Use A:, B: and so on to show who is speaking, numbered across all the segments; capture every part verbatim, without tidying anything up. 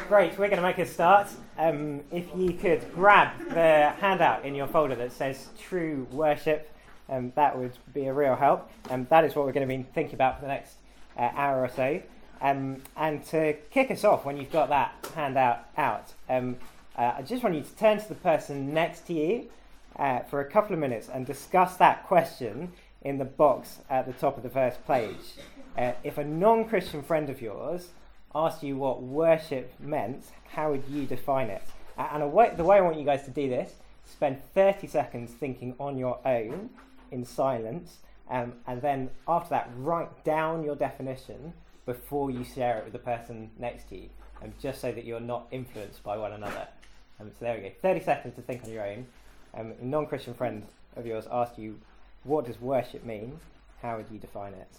A: Great, we're going to make a start. Um, if you could grab the handout in your folder that says True Worship, um, that would be a real help. And um, that is what we're going to be thinking about for the next uh, hour or so. Um, and to kick us off, when you've got that handout out, um, uh, I just want you to turn to the person next to you uh, for a couple of minutes and discuss that question in the box at the top of the first page. Uh, if a non-Christian friend of yours asked you what worship meant, how would you define it? And a way, the way I want you guys to do this, spend thirty seconds thinking on your own in silence, um, and then after that, write down your definition before you share it with the person next to you, um, just so that you're not influenced by one another. Um, so there we go, thirty seconds to think on your own. Um, a non-Christian friend of yours asked you, what does worship mean? How would you define it?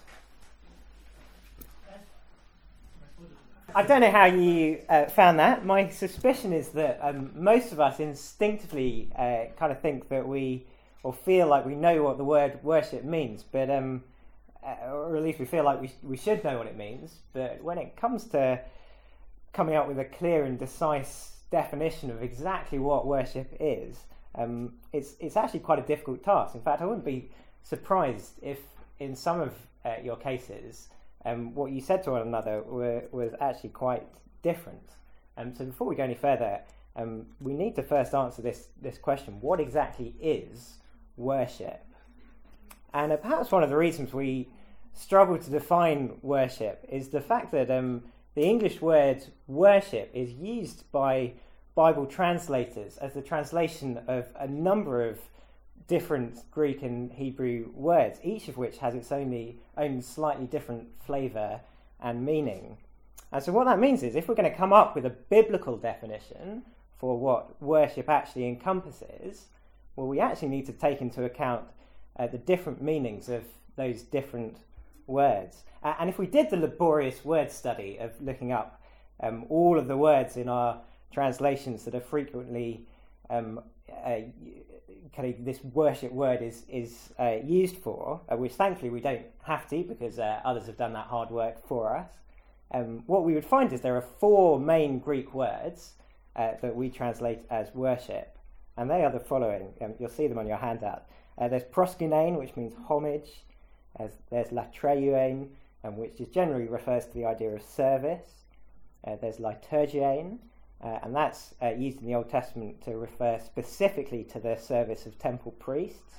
A: I don't know how you uh, found that. My suspicion is that um, most of us instinctively uh, kind of think that we, or feel like we know what the word worship means, but um, uh, or at least we feel like we we should know what it means. But when it comes to coming up with a clear and concise definition of exactly what worship is, um, it's it's actually quite a difficult task. In fact, I wouldn't be surprised if in some of uh, your cases, Um, what you said to one another were, was actually quite different. Um, so before we go any further, um, we need to first answer this, this question. What exactly is worship? And uh, perhaps one of the reasons we struggle to define worship is the fact that um, the English word worship is used by Bible translators as the translation of a number of different Greek and Hebrew words, each of which has its only own slightly different flavour and meaning. And so what that means is if we're going to come up with a biblical definition for what worship actually encompasses, well, we actually need to take into account uh, the different meanings of those different words. Uh, and if we did the laborious word study of looking up um, all of the words in our translations that are frequently um, uh, kind of this worship word is is uh, used for, uh, which thankfully we don't have to because uh, others have done that hard work for us. Um, what we would find is there are four main Greek words uh, that we translate as worship, and they are the following. Um, you'll see them on your handout. Uh, there's proskunein, which means homage. As there's latreuein, um, which is generally refers to the idea of service. Uh, there's liturgein. Uh, and that's uh, used in the Old Testament to refer specifically to the service of temple priests.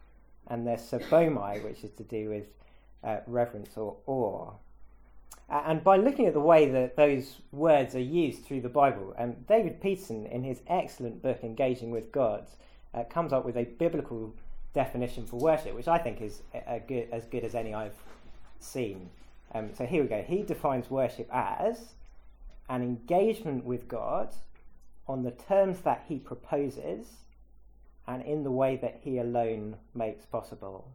A: And there's sabomai, which is to do with uh, reverence or awe. Uh, and by looking at the way that those words are used through the Bible, um, David Peterson, in his excellent book Engaging with God, uh, comes up with a biblical definition for worship, which I think is a, a good, as good as any I've seen. Um, so here we go. He defines worship as an engagement with God on the terms that he proposes and in the way that he alone makes possible.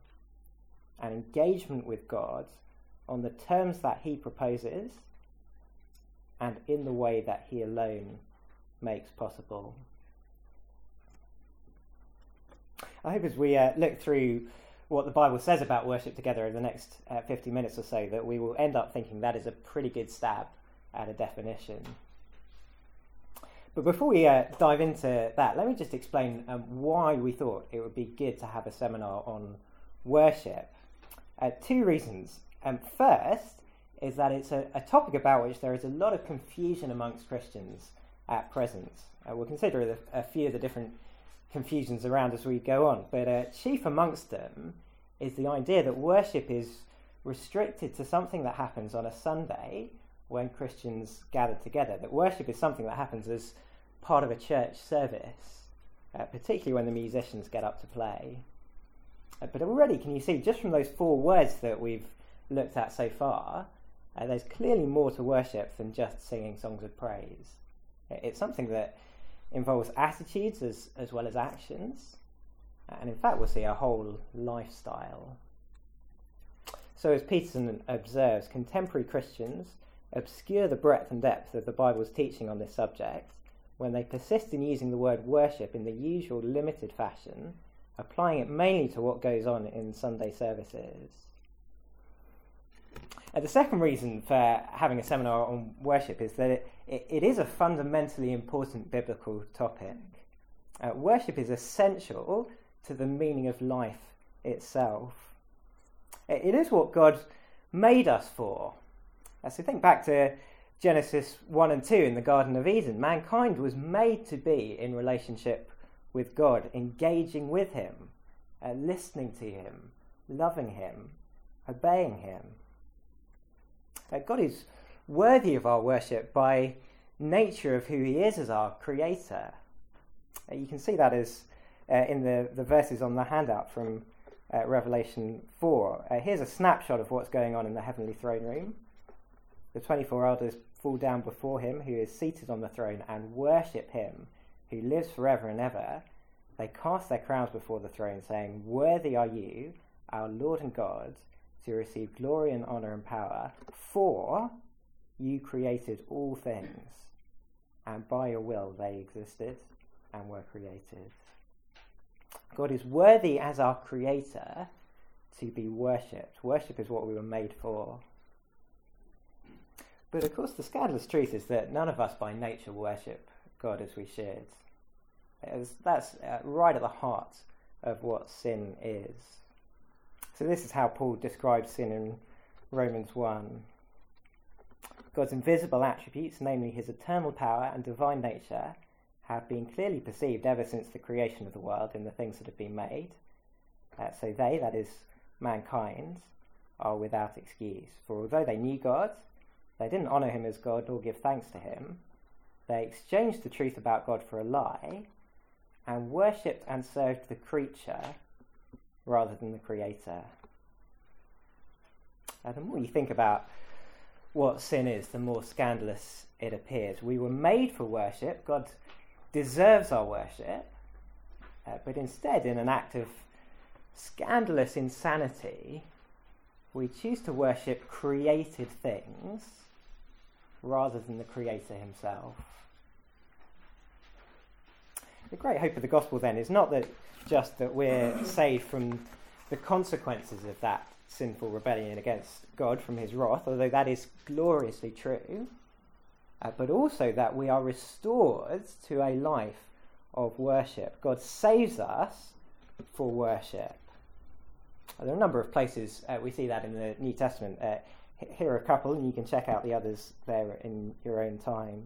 A: An engagement with God on the terms that he proposes and in the way that he alone makes possible. I hope as we uh, look through what the Bible says about worship together in the next uh, fifty minutes or so, that we will end up thinking that is a pretty good stab at a definition. But before we uh, dive into that, let me just explain um, why we thought it would be good to have a seminar on worship. Uh, two reasons. Um, first is that it's a, a topic about which there is a lot of confusion amongst Christians at present. Uh, we'll consider the, a few of the different confusions around as we go on, but uh, chief amongst them is the idea that worship is restricted to something that happens on a Sunday when Christians gather together, that worship is something that happens as part of a church service, uh, particularly when the musicians get up to play. Uh, but already, can you see, just from those four words that we've looked at so far, uh, there's clearly more to worship than just singing songs of praise. It's something that involves attitudes as, as well as actions, and in fact we'll see a whole lifestyle. So as Peterson observes, contemporary Christians obscure the breadth and depth of the Bible's teaching on this subject when they persist in using the word worship in the usual limited fashion, applying it mainly to what goes on in Sunday services. Uh, the second reason for having a seminar on worship is that it, it, it is a fundamentally important biblical topic. Uh, worship is essential to the meaning of life itself. It, it is what God made us for. Uh, so think back to Genesis one and two in the Garden of Eden. Mankind was made to be in relationship with God, engaging with him, uh, listening to him, loving him, obeying him. Uh, God is worthy of our worship by nature of who he is as our creator. Uh, you can see that as uh, in the, the verses on the handout from uh, Revelation four. Uh, here's a snapshot of what's going on in the heavenly throne room. The twenty-four elders fall down before him who is seated on the throne and worship him who lives forever and ever. They cast their crowns before the throne, saying, "Worthy are you, our Lord and God, to receive glory and honour and power, for you created all things, and by your will they existed and were created." God is worthy as our creator to be worshipped. Worship is what we were made for. But of course the scandalous truth is that none of us by nature worship God as we should. As that's uh, right at the heart of what sin is. So this is how Paul describes sin in Romans one. God's invisible attributes, namely his eternal power and divine nature, have been clearly perceived ever since the creation of the world in the things that have been made. Uh, so they, that is mankind, are without excuse. For although they knew God, they didn't honour him as God or give thanks to him. They exchanged the truth about God for a lie and worshipped and served the creature rather than the creator. Now, the more you think about what sin is, the more scandalous it appears. We were made for worship. God deserves our worship. Uh, but instead, in an act of scandalous insanity, we choose to worship created things rather than the Creator himself. The great hope of the gospel then is not that just that we're saved from the consequences of that sinful rebellion against God from his wrath, although that is gloriously true, uh, but also that we are restored to a life of worship. God saves us for worship. Uh, there are a number of places uh, we see that in the New Testament. Uh, here are a couple, and you can check out the others there in your own time.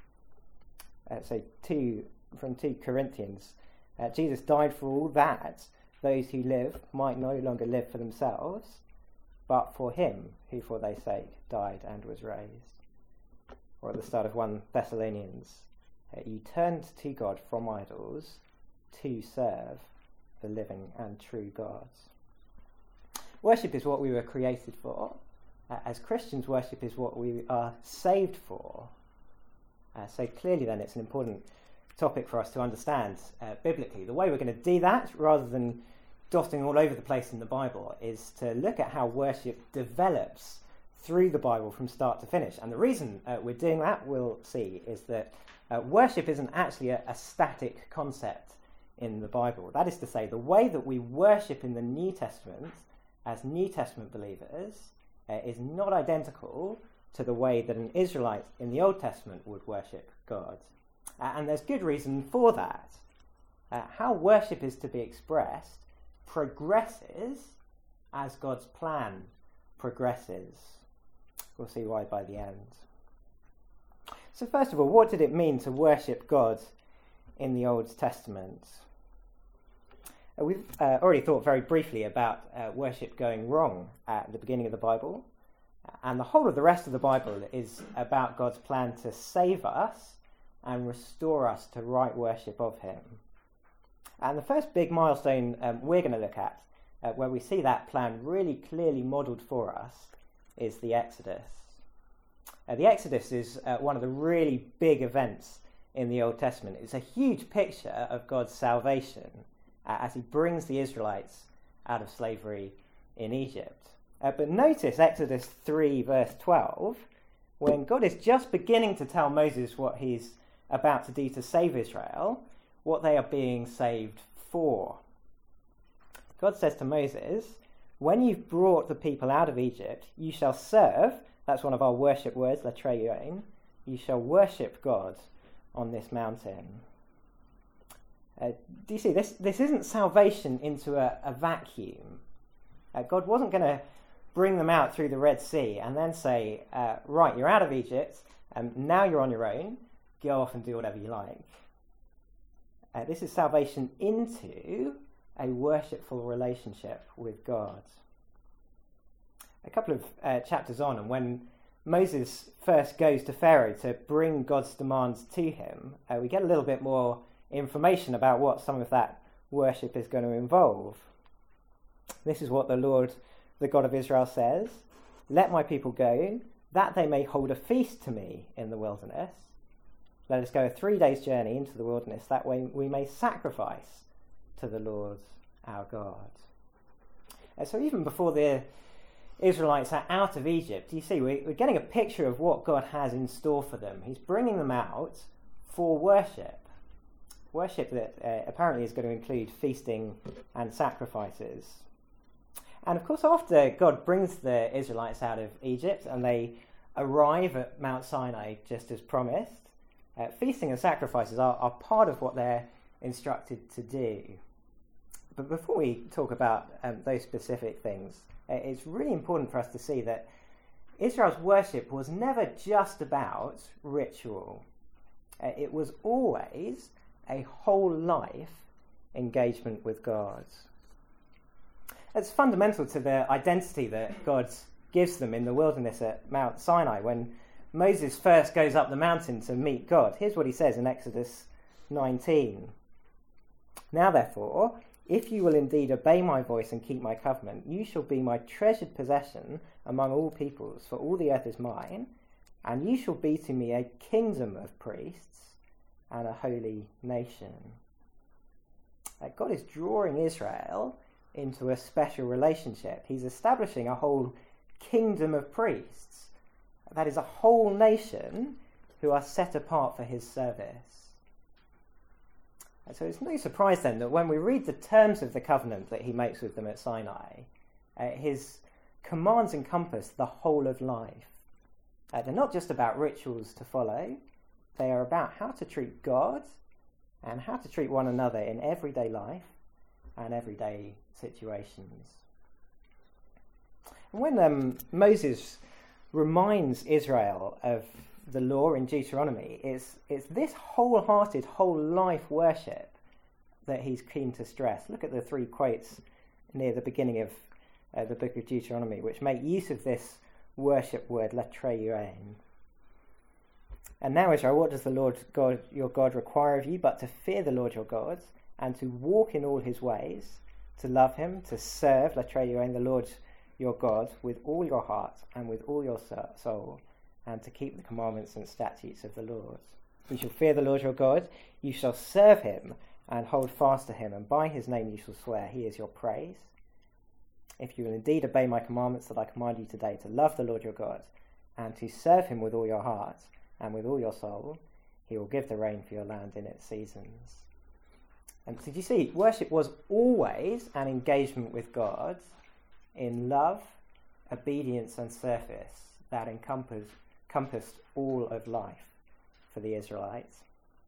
A: Uh, so two from two Corinthians. Uh, Jesus died for all that those who live might no longer live for themselves, but for him who for their sake died and was raised. Or at the start of First Thessalonians, uh, you turned to God from idols to serve the living and true God. Worship is what we were created for. Uh, as Christians, worship is what we are saved for. Uh, so clearly then it's an important topic for us to understand uh, biblically. The way we're going to do that, rather than dotting all over the place in the Bible, is to look at how worship develops through the Bible from start to finish. And the reason uh, we're doing that, we'll see, is that uh, worship isn't actually a, a static concept in the Bible. That is to say, the way that we worship in the New Testament as New Testament believers uh, is not identical to the way that an Israelite in the Old Testament would worship God. Uh, and there's good reason for that. Uh, how worship is to be expressed progresses as God's plan progresses. We'll see why by the end. So first of all, what did it mean to worship God in the Old Testament? Uh, we've uh, already thought very briefly about uh, worship going wrong at the beginning of the Bible. And the whole of the rest of the Bible is about God's plan to save us and restore us to right worship of him. And the first big milestone um, we're going to look at, uh, where we see that plan really clearly modelled for us, is the Exodus. Uh, the Exodus is uh, one of the really big events in the Old Testament. It's a huge picture of God's salvation uh, as he brings the Israelites out of slavery in Egypt. Uh, but notice Exodus three verse twelve, when God is just beginning to tell Moses what he's about to do to save Israel, what they are being saved for. God says to Moses, when you've brought the people out of Egypt, you shall serve, that's one of our worship words, latreioin, you shall worship God on this mountain. Uh, do you see, this, this isn't salvation into a, a vacuum. Uh, God wasn't going to bring them out through the Red Sea and then say, uh, right, you're out of Egypt, and now you're on your own, go off and do whatever you like. Uh, this is salvation into a worshipful relationship with God. A couple of uh, chapters on, and when Moses first goes to Pharaoh to bring God's demands to him, uh, we get a little bit more information about what some of that worship is going to involve. This is what the Lord, the God of Israel, says: "Let my people go, that they may hold a feast to me in the wilderness. Let us go a three days' journey into the wilderness, that way we may sacrifice to the Lord our God." And so even before the Israelites are out of Egypt, you see, we're getting a picture of what God has in store for them. He's bringing them out for worship. Worship that uh, apparently is going to include feasting and sacrifices. And of course, after God brings the Israelites out of Egypt and they arrive at Mount Sinai just as promised, uh, feasting and sacrifices are, are part of what they're instructed to do. But before we talk about um, those specific things, uh, it's really important for us to see that Israel's worship was never just about ritual. Uh, it was always a whole life engagement with God. It's fundamental to the identity that God gives them in the wilderness at Mount Sinai. When Moses first goes up the mountain to meet God, here's what he says in Exodus nineteen. "Now therefore, if you will indeed obey my voice and keep my covenant, you shall be my treasured possession among all peoples, for all the earth is mine, and you shall be to me a kingdom of priests and a holy nation." Uh, God is drawing Israel into a special relationship. He's establishing a whole kingdom of priests. That is a whole nation who are set apart for his service. And so it's no surprise then that when we read the terms of the covenant that he makes with them at Sinai, uh, his commands encompass the whole of life. Uh, they're not just about rituals to follow, they are about how to treat God and how to treat one another in everyday life and everyday situations. And when um, Moses reminds Israel of the law in Deuteronomy, it's, it's this wholehearted, whole life worship that he's keen to stress. Look at the three quotes near the beginning of uh, the book of Deuteronomy, which make use of this worship word, latreioin. "And now, Israel, what does the Lord God, your God require of you but to fear the Lord your God and to walk in all his ways, to love him, to serve, latreioin, the Lord your God with all your heart and with all your soul, and to keep the commandments and statutes of the Lord. You shall fear the Lord your God, you shall serve him and hold fast to him, and by his name you shall swear, he is your praise. If you will indeed obey my commandments that I command you today, to love the Lord your God and to serve him with all your heart and with all your soul, he will give the rain for your land in its seasons." And did you see, worship was always an engagement with God in love, obedience and service that encompassed, encompassed all of life for the Israelites.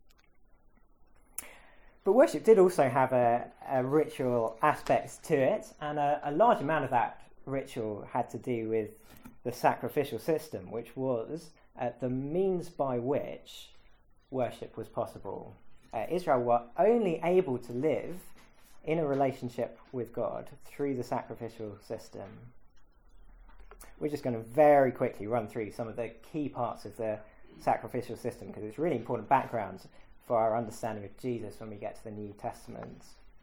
A: But worship did also have a, a ritual aspect to it, and a, a large amount of that ritual had to do with the sacrificial system, which was uh, the means by which worship was possible. Uh, Israel were only able to live in a relationship with God through the sacrificial system. We're just going to very quickly run through some of the key parts of the sacrificial system because it's really important background for our understanding of Jesus when we get to the New Testament.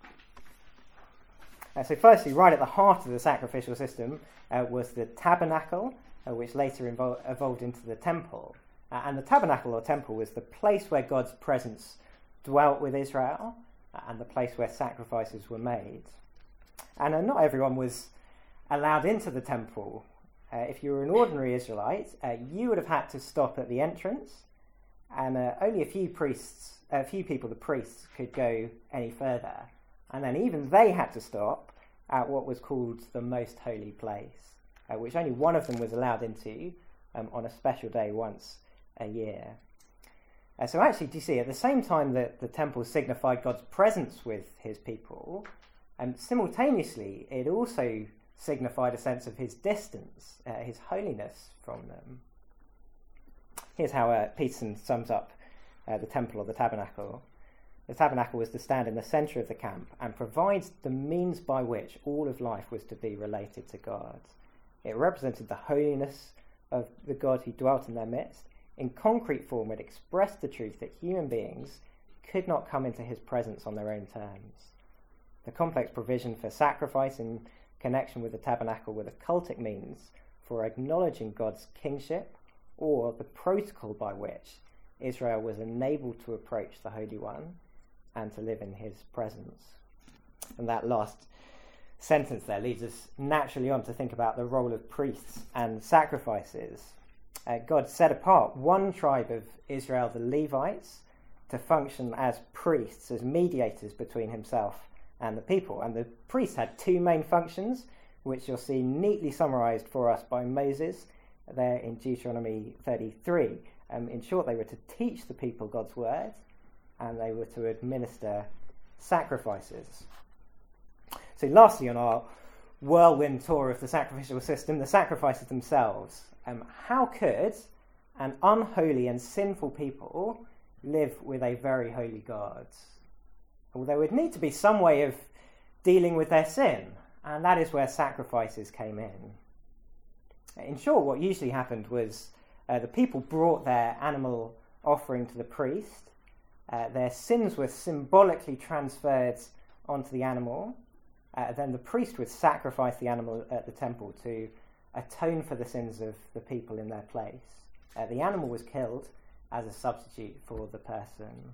A: Uh, so firstly, right at the heart of the sacrificial system uh, was the tabernacle, uh, which later evol- evolved into the temple. Uh, and the tabernacle or temple was the place where God's presence dwelt with Israel uh, and the place where sacrifices were made. And uh, not everyone was allowed into the temple. Uh, if you were an ordinary Israelite, uh, you would have had to stop at the entrance, and uh, only a few priests, a few people, the priests, could go any further. And then even they had to stop at what was called the most holy place, uh, which only one of them was allowed into um, on a special day once a year. Uh, so actually, do you see, at the same time that the temple signified God's presence with his people, and um, simultaneously it also signified a sense of his distance, uh, his holiness from them. Here's how uh, Peterson sums up uh, the temple or the tabernacle. The tabernacle was to stand in the centre of the camp and provides the means by which all of life was to be related to God. It represented the holiness of the God who dwelt in their midst. In concrete form, it expressed the truth that human beings could not come into his presence on their own terms. The complex provision for sacrifice in connection with the tabernacle were the cultic means for acknowledging God's kingship, or the protocol by which Israel was enabled to approach the Holy One and to live in his presence. And that last sentence there leads us naturally on to think about the role of priests and sacrifices. Uh, God set apart one tribe of Israel, the Levites, to function as priests, as mediators between himself and the people. And the priests had two main functions, which you'll see neatly summarised for us by Moses there in Deuteronomy thirty-three. Um, in short, they were to teach the people God's word, and they were to administer sacrifices. So lastly, on our whirlwind tour of the sacrificial system, the sacrifices themselves. Um, how could an unholy and sinful people live with a very holy God? Well, there would need to be some way of dealing with their sin, and that is where sacrifices came in. In short, what usually happened was uh, the people brought their animal offering to the priest. Uh, their sins were symbolically transferred onto the animal. Uh, then the priest would sacrifice the animal at the temple to atone for the sins of the people in their place. Uh, the animal was killed as a substitute for the person.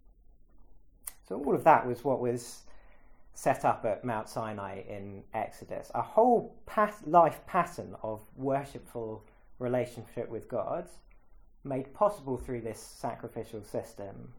A: So all of that was what was set up at Mount Sinai in Exodus, a whole pat- life pattern of worshipful relationship with God made possible through this sacrificial system.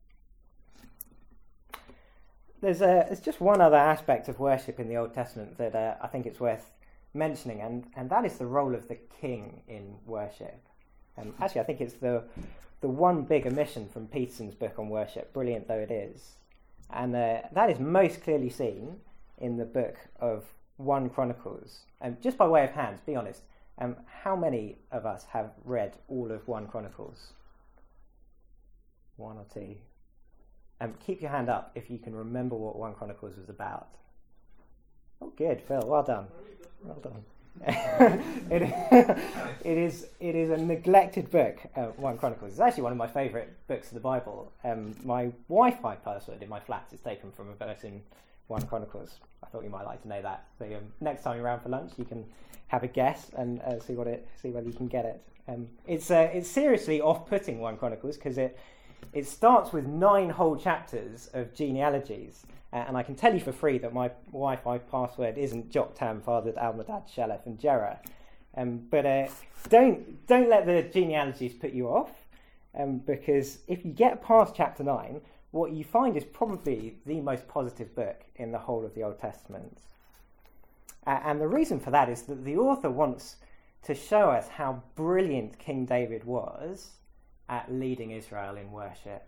A: There's, a, there's just one other aspect of worship in the Old Testament that uh, I think it's worth mentioning, and, and that is the role of the king in worship. Um, actually, I think it's the the one big omission from Peterson's book on worship, brilliant though it is. And uh, that is most clearly seen in the book of First Chronicles. And um, just by way of hands, be honest, um, how many of us have read all of First Chronicles? One or two. Um, keep your hand up if you can remember what First Chronicles was about. Oh, good, Phil. Well done. Well done. it, it is it is a neglected book, uh, First Chronicles. It's actually one of my favourite books of the Bible. Um, my Wi-Fi password in my flat is taken from a verse in First Chronicles. I thought you might like to know that. So um, next time you're around for lunch, you can have a guess and uh, see what it see whether you can get it. Um, it's uh, it's seriously off-putting, First Chronicles, because it it starts with nine whole chapters of genealogies. Uh, and I can tell you for free that my Wi-Fi password isn't Joktan, fathered Almodad, Shelef, and Jerah. Um, but uh, don't don't let the genealogies put you off, um, because if you get past chapter nine, what you find is probably the most positive book in the whole of the Old Testament. Uh, and the reason for that is that the author wants to show us how brilliant King David was at leading Israel in worship.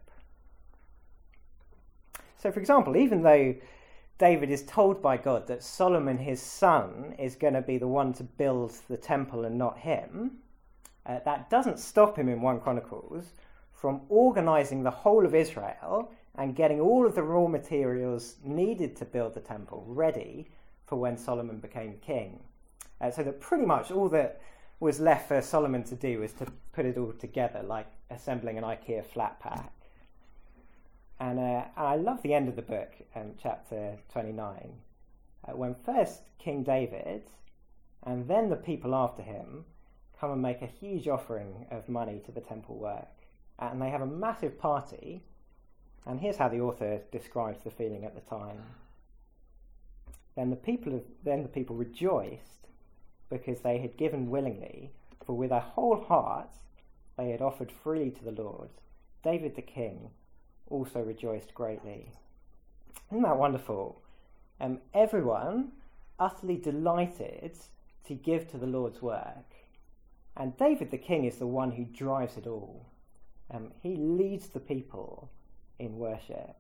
A: So, for example, even though David is told by God that Solomon, his son, is going to be the one to build the temple and not him, uh, that doesn't stop him in First Chronicles from organising the whole of Israel and getting all of the raw materials needed to build the temple ready for when Solomon became king. Uh, so that pretty much all that was left for Solomon to do was to put it all together, like assembling an IKEA flat pack. And uh, I love the end of the book, um, chapter twenty-nine, uh, when first King David and then the people after him come and make a huge offering of money to the temple work. And they have a massive party, and here's how the author describes the feeling at the time. Then the people, have, then the people rejoiced because they had given willingly, for with their whole heart they had offered freely to the Lord. David the king also rejoiced greatly. Isn't that wonderful? Um, everyone utterly delighted to give to the Lord's work. And David the king is the one who drives it all. Um, he leads the people in worship.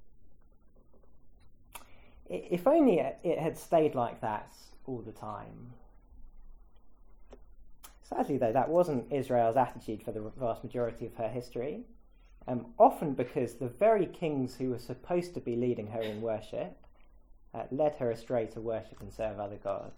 A: If only it had stayed like that all the time. Sadly, though, that wasn't Israel's attitude for the vast majority of her history, um, often because the very kings who were supposed to be leading her in worship uh, led her astray to worship and serve other gods.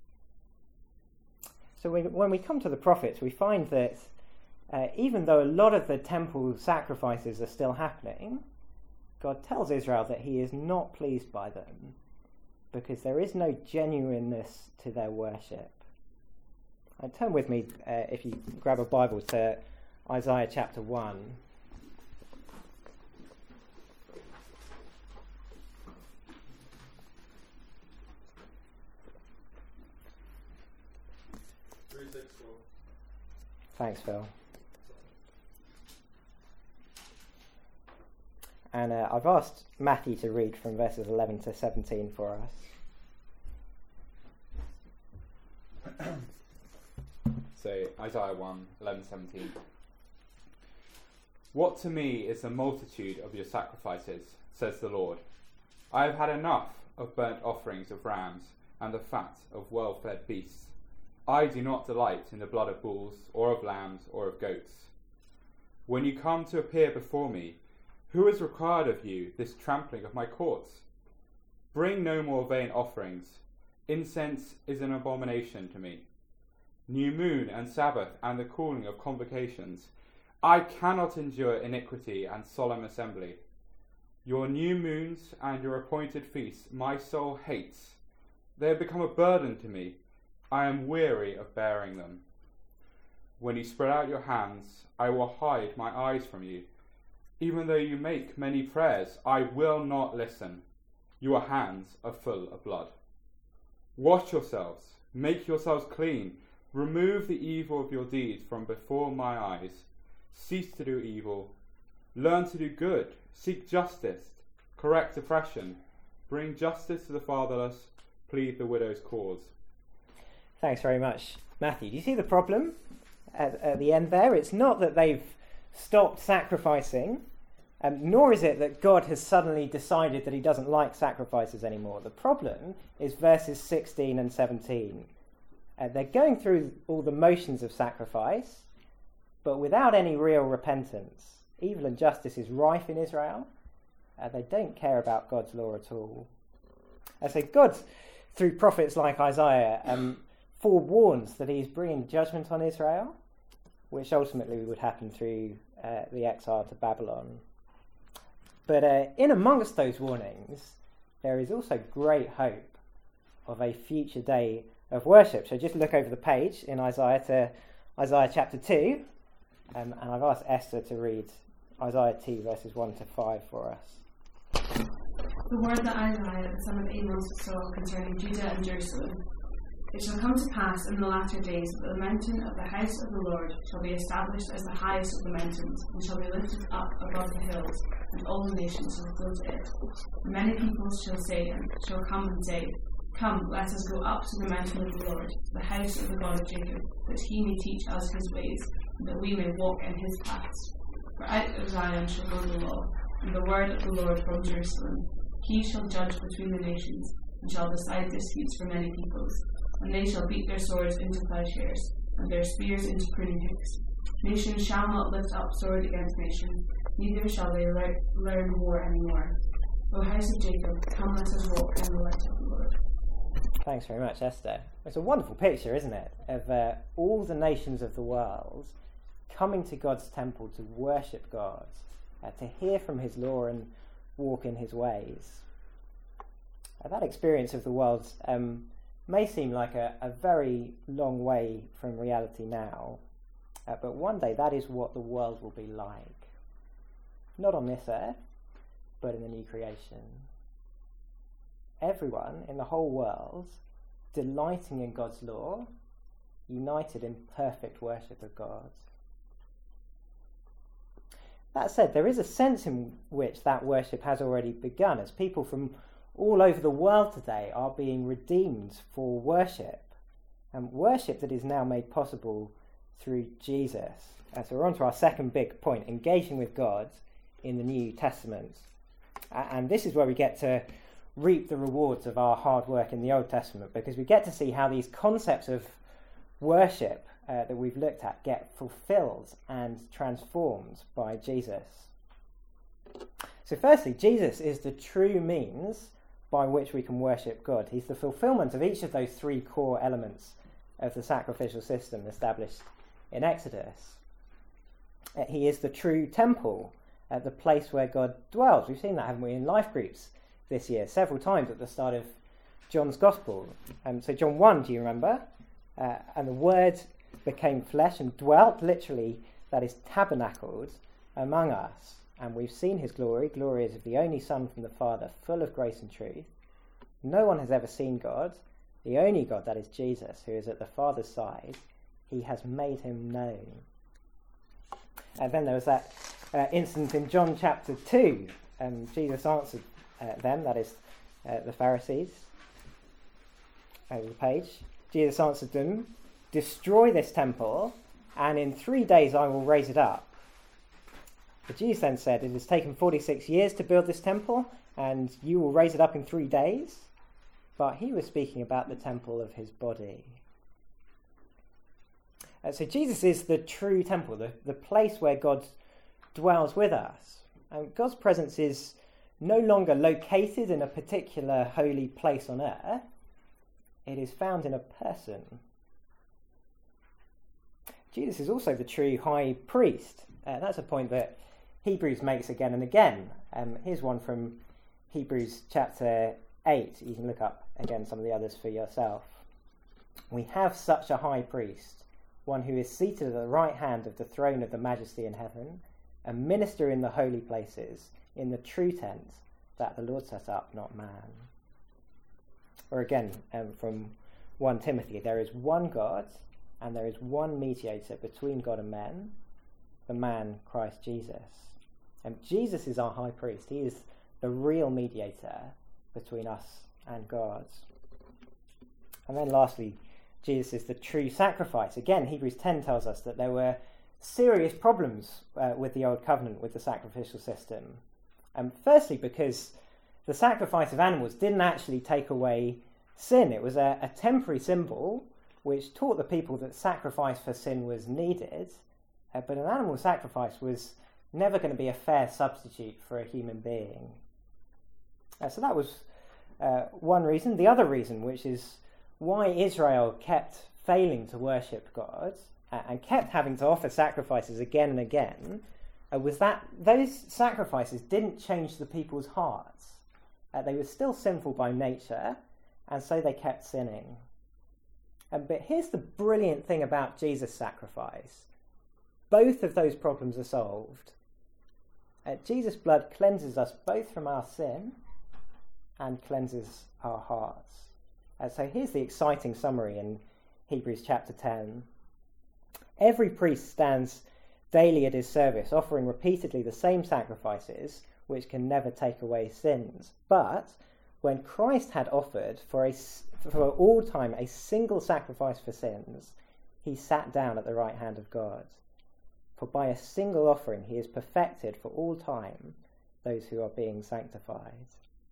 A: So when, when we come to the prophets, we find that uh, even though a lot of the temple sacrifices are still happening, God tells Israel that he is not pleased by them because there is no genuineness to their worship. And turn with me, uh, if you grab a Bible, to Isaiah chapter one. Thanks, Phil. And uh, I've asked Matthew to read from verses eleven to seventeen for us.
B: So, Isaiah one, eleven, seventeen. What to me is the multitude of your sacrifices, says the Lord. I have had enough of burnt offerings of rams and the fat of well-fed beasts. I do not delight in the blood of bulls, or of lambs, or of goats. When you come to appear before me, who has required of you this trampling of my courts? Bring no more vain offerings. Incense is an abomination to me. New moon and Sabbath and the calling of convocations. I cannot endure iniquity and solemn assembly. Your new moons and your appointed feasts my soul hates. They have become a burden to me. I am weary of bearing them. When you spread out your hands, I will hide my eyes from you. Even though you make many prayers, I will not listen. Your hands are full of blood. Wash yourselves, make yourselves clean. Remove the evil of your deeds from before my eyes. Cease to do evil. Learn to do good. Seek justice. Correct oppression. Bring justice to the fatherless. Plead the widow's cause.
A: Thanks very much, Matthew. Do you see the problem at, at the end there? It's not that they've stopped sacrificing, um, nor is it that God has suddenly decided that he doesn't like sacrifices anymore. The problem is verses sixteen and seventeen. Uh, they're going through all the motions of sacrifice, but without any real repentance. Evil and justice is rife in Israel. Uh, they don't care about God's law at all. Uh, so God, through prophets like Isaiah, um, forewarns that he's bringing judgment on Israel, which ultimately would happen through uh, the exile to Babylon. But uh, in amongst those warnings, there is also great hope of a future day of worship. So just look over the page in Isaiah to Isaiah chapter two, um, and I've asked Esther to read Isaiah two verses one to five for us.
C: The word that Isaiah the son of Amos saw concerning Judah and Jerusalem. It shall come to pass in the latter days that the mountain of the house of the Lord shall be established as the highest of the mountains, and shall be lifted up above the hills, and all the nations shall flow to it. And many peoples shall say, and shall come and say, Come, let us go up to the mountain of the Lord, to the house of the God of Jacob, that he may teach us his ways, and that we may walk in his paths. For out of Zion shall go the law, and the word of the Lord from Jerusalem. He shall judge between the nations, and shall decide disputes for many peoples. And they shall beat their swords into plowshares, and their spears into pruning hooks. Nation shall not lift up sword against nation, neither shall they le- learn war any more. O house of Jacob, come let us walk in the light of the Lord.
A: Thanks very much, Esther. It's a wonderful picture, isn't it, of uh, all the nations of the world coming to God's temple to worship God, uh, to hear from his law and walk in his ways. Uh, that experience of the world um, may seem like a, a very long way from reality now, uh, but one day that is what the world will be like. Not on this earth, but in the new creation. Everyone in the whole world delighting in God's law, united in perfect worship of God. That said, there is a sense in which that worship has already begun, as people from all over the world today are being redeemed for worship, and worship that is now made possible through Jesus. And so we're on to our second big point, engaging with God in the New Testament. And this is where we get to reap the rewards of our hard work in the Old Testament, because we get to see how these concepts of worship uh, that we've looked at get fulfilled and transformed by Jesus. So firstly, Jesus is the true means by which we can worship God. He's the fulfillment of each of those three core elements of the sacrificial system established in Exodus. Uh, he is the true temple, uh, the place where God dwells. We've seen that, haven't we, in life groups this year, several times at the start of John's Gospel. Um, so John one, do you remember? Uh, and the Word became flesh and dwelt, literally, that is tabernacled among us. And we've seen his glory. Glory is of the only Son from the Father, full of grace and truth. No one has ever seen God. The only God, that is Jesus, who is at the Father's side. He has made him known. And then there was that uh, incident in John chapter two. Um, Jesus answered uh, them, that is uh, the Pharisees. Over the page. Jesus answered them, "Destroy this temple, and in three days I will raise it up." But Jesus then said, "It has taken forty-six years to build this temple, and you will raise it up in three days." But he was speaking about the temple of his body. Uh, so Jesus is the true temple, the, the place where God dwells with us. And God's presence is no longer located in a particular holy place on earth. It is found in a person. Jesus is also the true high priest. Uh, that's a point that Hebrews makes again and again. Um, here's one from Hebrews chapter eight. You can look up again some of the others for yourself. "We have such a high priest, one who is seated at the right hand of the throne of the majesty in heaven, a minister in the holy places, in the true tent that the Lord set up, not man." Or again, um, from First Timothy, "There is one God, and there is one mediator between God and men, the man Christ Jesus." And Jesus is our high priest. He is the real mediator between us and God. And then lastly, Jesus is the true sacrifice. Again, Hebrews ten tells us that there were serious problems uh, with the Old Covenant, with the sacrificial system. Um, firstly, because the sacrifice of animals didn't actually take away sin. It was a, a temporary symbol which taught the people that sacrifice for sin was needed, uh, but an animal sacrifice was never going to be a fair substitute for a human being. Uh, so that was uh, one reason. The other reason, which is why Israel kept failing to worship God uh, and kept having to offer sacrifices again and again, uh, was that those sacrifices didn't change the people's hearts. Uh, they were still sinful by nature, and so they kept sinning. Um, but here's the brilliant thing about Jesus' sacrifice. Both of those problems are solved. Uh, Jesus' blood cleanses us both from our sin and cleanses our hearts. Uh, so here's the exciting summary in Hebrews chapter ten. "Every priest stands daily at his service, offering repeatedly the same sacrifices, which can never take away sins. But when Christ had offered for, a, for all time a single sacrifice for sins, he sat down at the right hand of God. For by a single offering he has perfected for all time those who are being sanctified."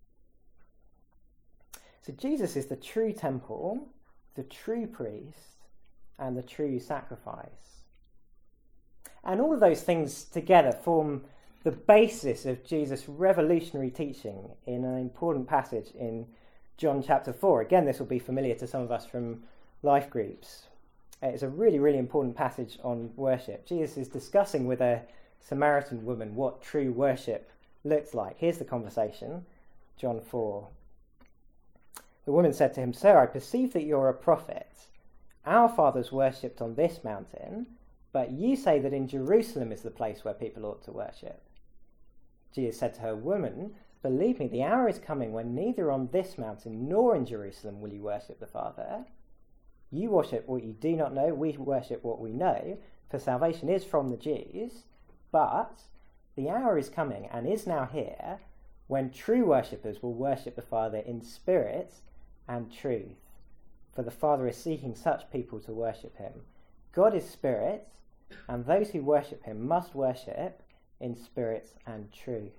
A: So Jesus is the true temple, the true priest, and the true sacrifice. And all of those things together form the basis of Jesus' revolutionary teaching in an important passage in John chapter four. Again, this will be familiar to some of us from life groups. It's a really, really important passage on worship. Jesus is discussing with a Samaritan woman what true worship looks like. Here's the conversation, John four. "The woman said to him, 'Sir, I perceive that you're a prophet. Our fathers worshipped on this mountain, but you say that in Jerusalem is the place where people ought to worship.' Jesus said to her, 'Woman, believe me, the hour is coming when neither on this mountain nor in Jerusalem will you worship the Father. You worship what you do not know, we worship what we know, for salvation is from the Jews. But the hour is coming, and is now here, when true worshippers will worship the Father in spirit and truth, for the Father is seeking such people to worship him. God is spirit, and those who worship him must worship in spirit and truth.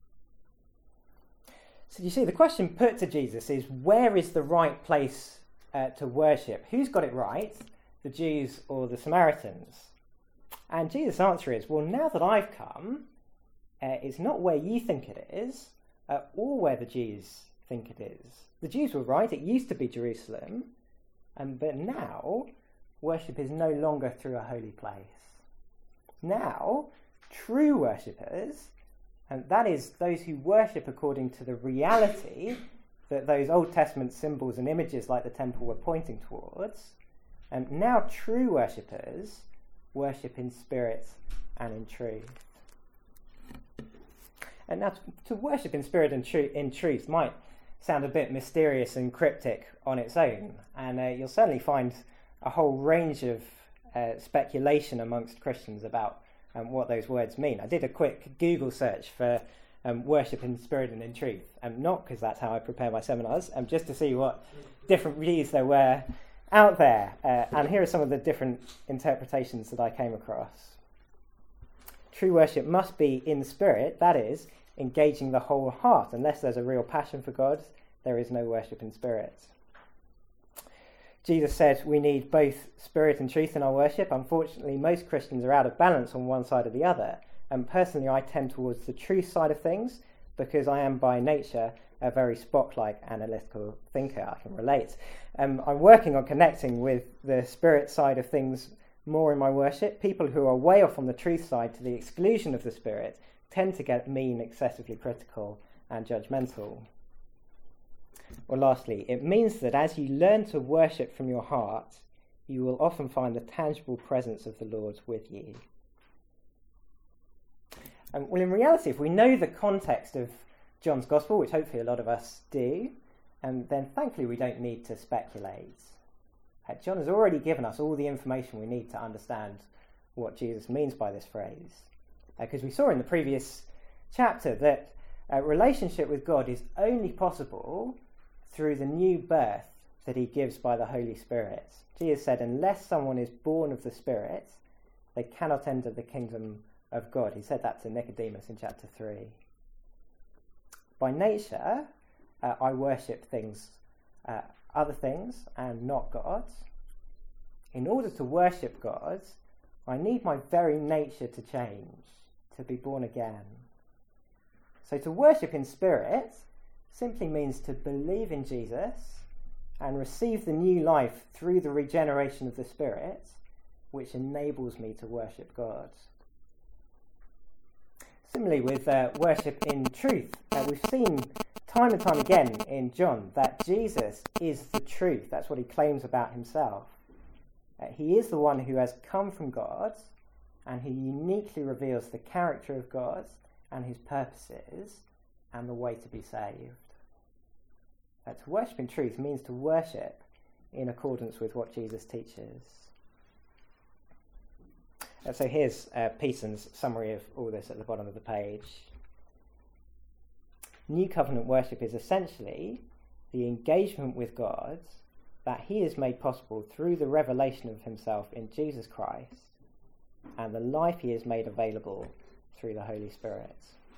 A: So you see, the question put to Jesus is, where is the right place uh, to worship? Who's got it right, the Jews or the Samaritans? And Jesus' answer is, well, now that I've come, uh, it's not where you think it is, uh, or where the Jews think it is. The Jews were right, it used to be Jerusalem, um, but now worship is no longer through a holy place. Now, true worshippers, and that is those who worship according to the reality that those Old Testament symbols and images like the temple were pointing towards, and now true worshippers worship in spirit and in truth. And now to, to worship in spirit and tru- in truth might sound a bit mysterious and cryptic on its own, and uh, you'll certainly find a whole range of uh, speculation amongst Christians about um, what those words mean. I did a quick Google search for um, worship in spirit and in truth, and um, not because that's how I prepare my seminars, um, just to see what different views there were out there. Uh, and here are some of the different interpretations that I came across. True worship must be in spirit, that is, engaging the whole heart. Unless there's a real passion for God, there is no worship in spirit. Jesus said we need both spirit and truth in our worship. Unfortunately, most Christians are out of balance on one side or the other. And personally, I tend towards the truth side of things because I am by nature a very Spock-like analytical thinker. I can relate. Um, I'm working on connecting with the spirit side of things more in my worship. People who are way off on the truth side to the exclusion of the spirit tend to get mean, excessively critical and judgmental. Or lastly, it means that as you learn to worship from your heart, you will often find the tangible presence of the Lord with you. Um, well, in reality, if we know the context of John's Gospel, which hopefully a lot of us do, and then thankfully we don't need to speculate. Uh, John has already given us all the information we need to understand what Jesus means by this phrase. Because uh, we saw in the previous chapter that a relationship with God is only possible through the new birth that he gives by the Holy Spirit. Jesus said, unless someone is born of the Spirit, they cannot enter the kingdom of God. He said that to Nicodemus in chapter three. By nature, uh, I worship things, uh, other things, and not God. In order to worship God, I need my very nature to change, to be born again. So to worship in spirit simply means to believe in Jesus and receive the new life through the regeneration of the Spirit, which enables me to worship God. Similarly with uh, worship in truth, uh, we've seen time and time again in John that Jesus is the truth. That's what he claims about himself. Uh, he is the one who has come from God, and who uniquely reveals the character of God and his purposes and the way to be saved. Uh, to worship in truth means to worship in accordance with what Jesus teaches. Uh, so here's uh, Pearson's summary of all this at the bottom of the page. New covenant worship is essentially the engagement with God that he has made possible through the revelation of himself in Jesus Christ and the life he has made available through the Holy Spirit.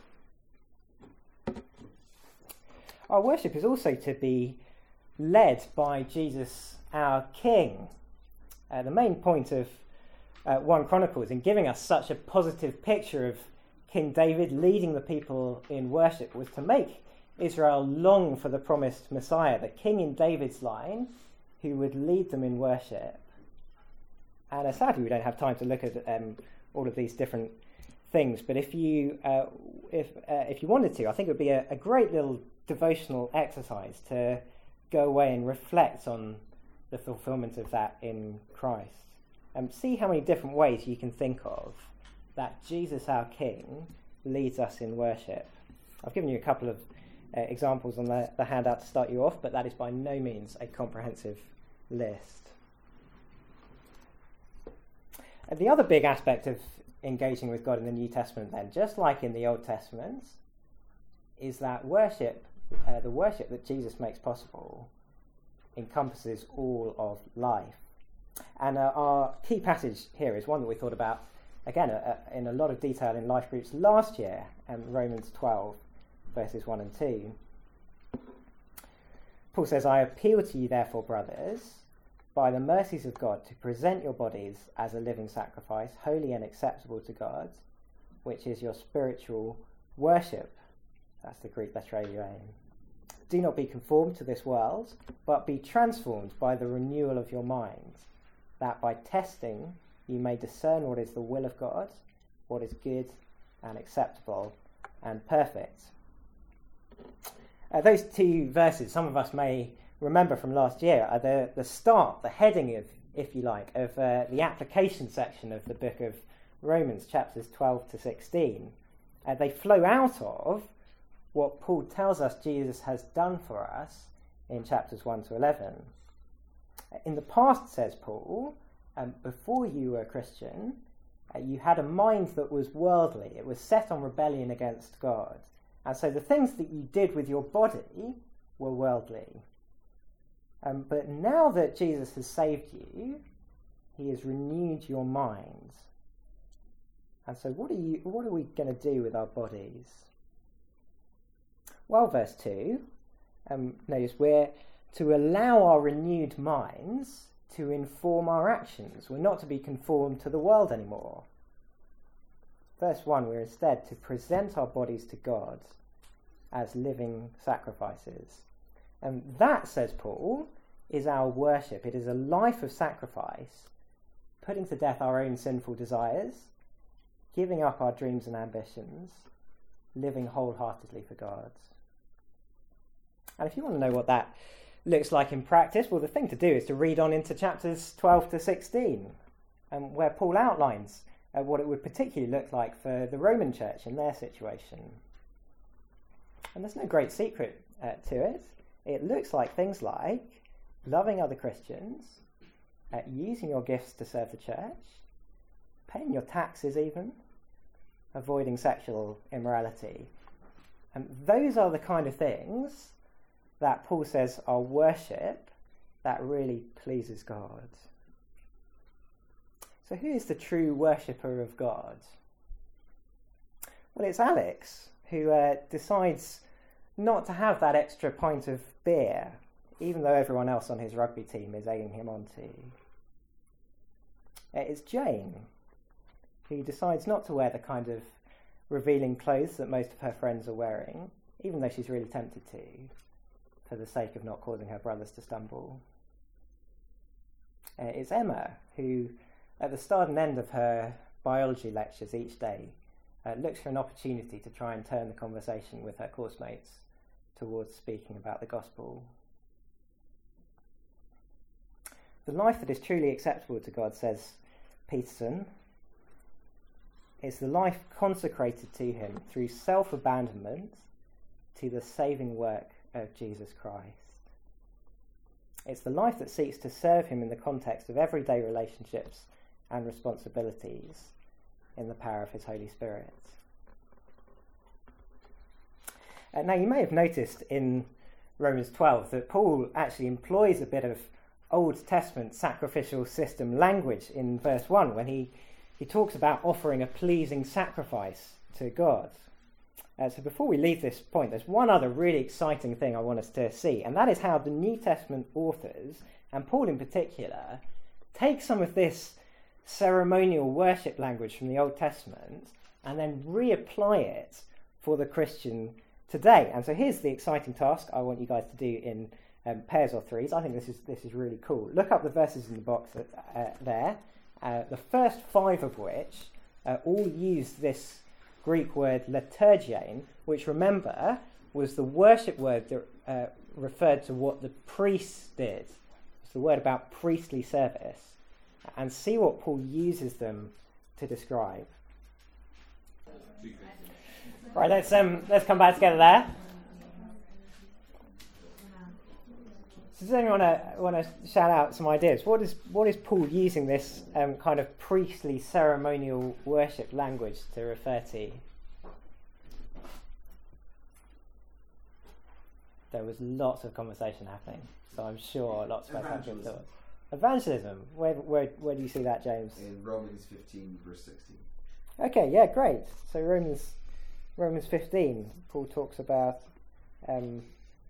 A: Our worship is also to be led by Jesus, our King. Uh, the main point of uh, First Chronicles, in giving us such a positive picture of King David leading the people in worship, was to make Israel long for the promised Messiah, the king in David's line, who would lead them in worship. And uh, sadly, we don't have time to look at um, all of these different things. But if you uh, if uh, if you wanted to, I think it would be a, a great little devotional exercise to go away and reflect on the fulfillment of that in Christ. And um, see how many different ways you can think of that Jesus, our King, leads us in worship. I've given you a couple of uh, examples on the, the handout to start you off, but that is by no means a comprehensive list. And the other big aspect of engaging with God in the New Testament then, just like in the Old Testament, is that worship, uh, the worship that Jesus makes possible, encompasses all of life. And uh, our key passage here is one that we thought about, again, uh, uh, in a lot of detail in life groups last year, um, Romans twelve, verses one and two. Paul says, I appeal to you, therefore, brothers, by the mercies of God, to present your bodies as a living sacrifice, holy and acceptable to God, which is your spiritual worship. That's the Greek latreuo. Do not be conformed to this world, but be transformed by the renewal of your mind, that by testing you may discern what is the will of God, what is good and acceptable and perfect. Uh, those two verses, some of us may remember from last year, are the, the start, the heading of, if you like, of uh, the application section of the book of Romans, chapters twelve to sixteen. Uh, they flow out of what Paul tells us Jesus has done for us in chapters one to eleven. In the past, says Paul, um, before you were a Christian, uh, you had a mind that was worldly. It was set on rebellion against God. And so the things that you did with your body were worldly. Um, but now that Jesus has saved you, he has renewed your mind. And so what are you? What are we going to do with our bodies? Well, verse two, um, notice we're to allow our renewed minds to inform our actions. We're not to be conformed to the world anymore. Verse one, we're instead to present our bodies to God as living sacrifices. And that, says Paul, is our worship. It is a life of sacrifice, putting to death our own sinful desires, giving up our dreams and ambitions, living wholeheartedly for God. And if you want to know what that looks like in practice, well, the thing to do is to read on into chapters twelve to sixteen, um, where Paul outlines uh, what it would particularly look like for the Roman church in their situation. And there's no great secret uh, to it. It looks like things like loving other Christians, uh, using your gifts to serve the church, paying your taxes even, avoiding sexual immorality. And those are the kind of things that Paul says are worship that really pleases God. So who is the true worshipper of God? Well, it's Alex, who uh, decides not to have that extra pint of beer, even though everyone else on his rugby team is egging him on to. It's Jane, who decides not to wear the kind of revealing clothes that most of her friends are wearing, even though she's really tempted to, for the sake of not causing her brothers to stumble. Uh, it's Emma, who, at the start and end of her biology lectures each day, uh, looks for an opportunity to try and turn the conversation with her course mates towards speaking about the gospel. The life that is truly acceptable to God, says Peterson, is the life consecrated to him through self-abandonment to the saving work of Jesus Christ. It's the life that seeks to serve him in the context of everyday relationships and responsibilities in the power of his Holy Spirit. Uh, now, you may have noticed in Romans twelve that Paul actually employs a bit of Old Testament sacrificial system language in verse one when he, he talks about offering a pleasing sacrifice to God. Uh, so before we leave this point, there's one other really exciting thing I want us to see, and that is how the New Testament authors, and Paul in particular, take some of this ceremonial worship language from the Old Testament and then reapply it for the Christian today. And so here's the exciting task I want you guys to do in um, pairs or threes. I think this is this is really cool. Look up the verses in the box uh, there, uh, the first five of which uh, all use this Greek word liturgein, which, remember, was the worship word that uh, referred to what the priests did. It's the word about priestly service. And see what Paul uses them to describe. Right, let's um, let's come back together there. So does anyone want to want to shout out some ideas? What is what is Paul using this um, kind of priestly ceremonial worship language to refer to? there was lots of conversation happening. So I'm sure lots of us have good
D: Evangelism.
A: thoughts. Evangelism. Where, where, where do you see that, James?
D: In Romans fifteen, verse sixteen.
A: Okay, yeah, great. So Romans, Romans fifteen, Paul talks about. Um,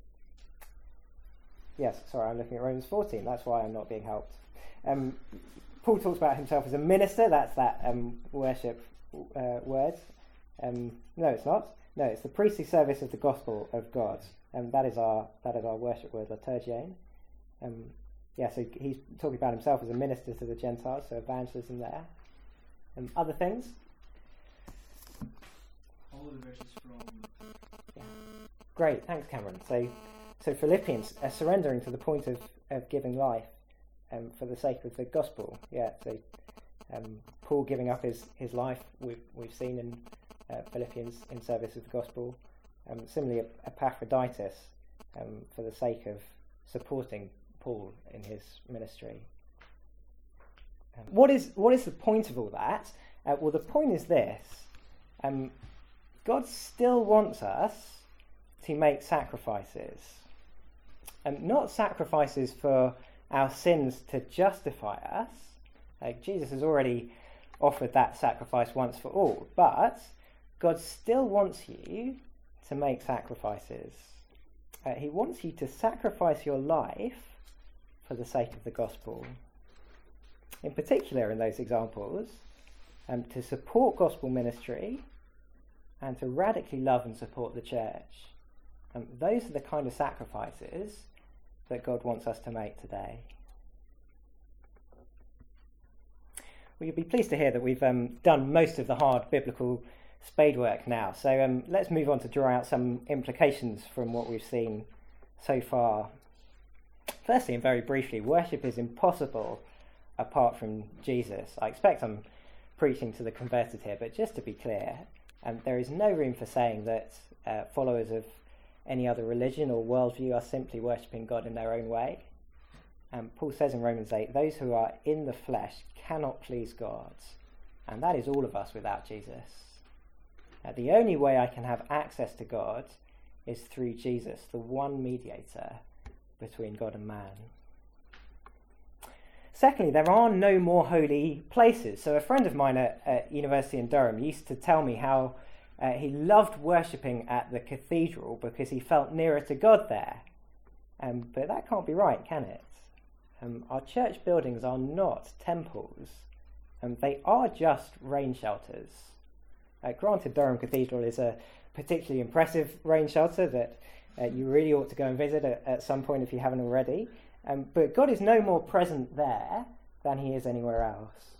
A: yes, sorry, I'm looking at Romans fourteen. That's why I'm not being helped. Um, Paul talks about himself as a minister. That's that um, worship uh, word. Um, no, it's not. No, it's the priestly service of the gospel of God. And um, that is our that is our worship word, liturgian. Um, yeah, so he's talking about himself as a minister to the Gentiles, so evangelism there. And um, other things.
E: All of the verses from.
A: Yeah. Great, thanks, Cameron. So, so Philippians, uh, surrendering to the point of, of giving life um, for the sake of the gospel. Yeah, so um, Paul giving up his, his life, we've, we've seen in uh, Philippians in service of the gospel. Um, similarly, Epaphroditus um, for the sake of supporting Paul in his ministry. Um, what is what is the point of all that? Uh, well, the point is this. Um, God still wants us to make sacrifices. And not sacrifices for our sins to justify us. Like Jesus has already offered that sacrifice once for all. But God still wants you to make sacrifices. Uh, he wants you to sacrifice your life for the sake of the gospel. In particular, in those examples, um, to support gospel ministry and to radically love and support the church. Um, those are the kind of sacrifices that God wants us to make today. Well, you'll be pleased to hear that we've um, done most of the hard biblical spade work now. So um, let's move on to draw out some implications from what we've seen so far. Firstly, and very briefly, worship is impossible apart from Jesus. I expect I'm preaching to the converted here, but just to be clear, um, there is no room for saying that uh, followers of any other religion or worldview are simply worshipping God in their own way. Um, Paul says in Romans eight, those who are in the flesh cannot please God. And that is all of us without Jesus. Uh, the only way I can have access to God is through Jesus, the one mediator between God and man. Secondly, there are no more holy places. So a friend of mine at, at University in Durham used to tell me how uh, he loved worshipping at the cathedral because he felt nearer to God there. Um, but that can't be right, can it? Um, our church buildings are not temples. Um, they are just rain shelters. Uh, granted, Durham Cathedral is a particularly impressive rain shelter that uh, you really ought to go and visit at, at some point if you haven't already. Um, but God is no more present there than he is anywhere else.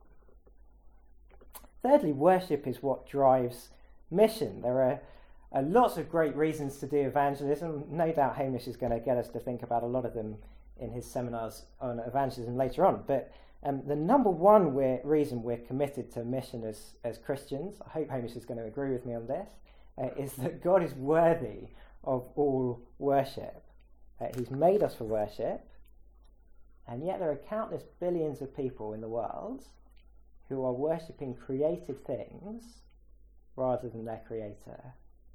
A: Thirdly, worship is what drives mission. There are uh, lots of great reasons to do evangelism. No doubt Hamish is going to get us to think about a lot of them in his seminars on evangelism later on. But um, the number one we're, reason we're committed to mission as, as Christians, I hope Hamish is going to agree with me on this, uh, is that God is worthy of all worship. Uh, he's made us for worship, and yet there are countless billions of people in the world who are worshipping created things rather than their creator.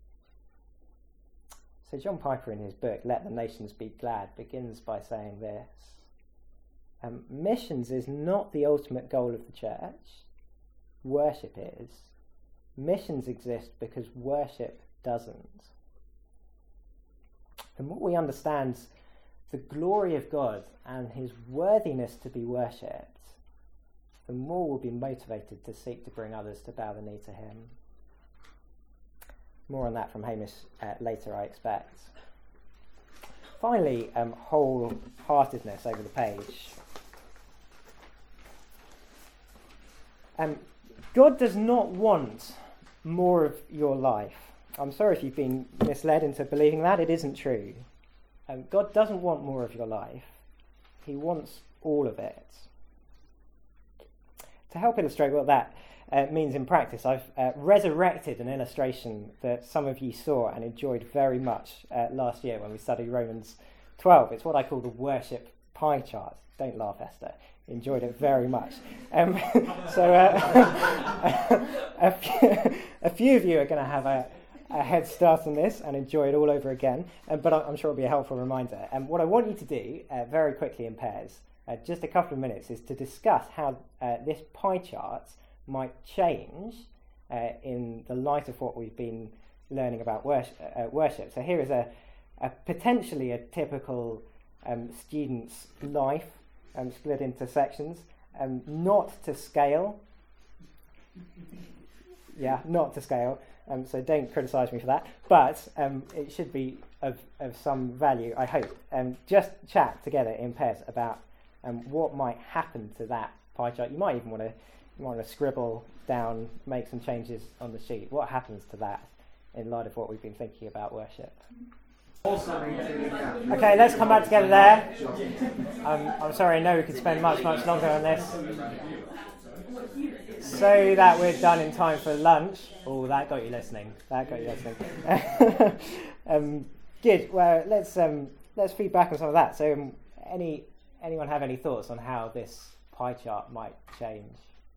A: So John Piper, in his book, Let the Nations Be Glad, begins by saying this. Um, missions is not the ultimate goal of the church. Worship is. Missions exist because worship doesn't. The more we understand the glory of God and his worthiness to be worshipped, the more we'll be motivated to seek to bring others to bow the knee to him. More on that from Hamish uh, later, I expect. Finally, um, wholeheartedness over the page. Um, God does not want more of your life. I'm sorry if you've been misled into believing that. It isn't true. Um, God doesn't want more of your life. He wants all of it. To help illustrate what that uh, means in practice, I've uh, resurrected an illustration that some of you saw and enjoyed very much uh, last year when we studied Romans twelve. It's what I call the worship pie chart. Don't laugh, Esther. Enjoyed it very much. Um, so uh, a, few, a few of you are going to have a a head start on this and enjoy it all over again, um, but I'm sure it'll be a helpful reminder. And what I want you to do, uh, very quickly in pairs, uh, just a couple of minutes, is to discuss how uh, this pie chart might change uh, in the light of what we've been learning about worship. Uh, worship. So here is a, a potentially a typical um, student's life, um, split into sections, um, not to scale. Yeah, not to scale. Um, so don't criticise me for that. But um, it should be of, of some value, I hope. Um, just chat together in pairs about um, what might happen to that pie chart. You might even want to want to scribble down, make some changes on the sheet. What happens to that in light of what we've been thinking about worship? Okay, let's come back together there. Um, I'm sorry, I know we could spend much, much longer on this. So that we're done in time for lunch. Oh, that got you listening. That got you listening. um, good. Well, let's um, let's feed back on some of that. So, um, any anyone have any thoughts on how this pie chart might change?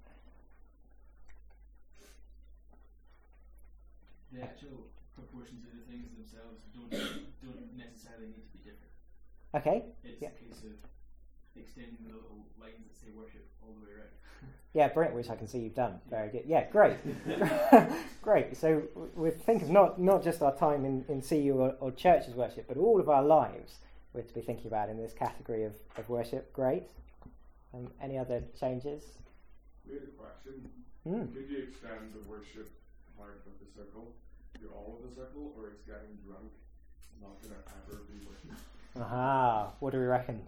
E: The actual proportions of the things themselves don't don't necessarily need to be different.
A: Okay.
E: It's
A: Yeah.
E: a case of extending the little lines that say worship all the way around.
A: Yeah, brilliant, which I can see you've done. Very good. Yeah, great. Great. So we think of not, not just our time in, in C U or, or church as worship, but all of our lives we're to be thinking about in this category of, of worship. Great. Um, any other changes?
F: We had a question.
A: Mm.
F: Could you extend the worship part of the circle to all of the circle, or is getting drunk not going to ever be worship?
A: Aha. What do we reckon?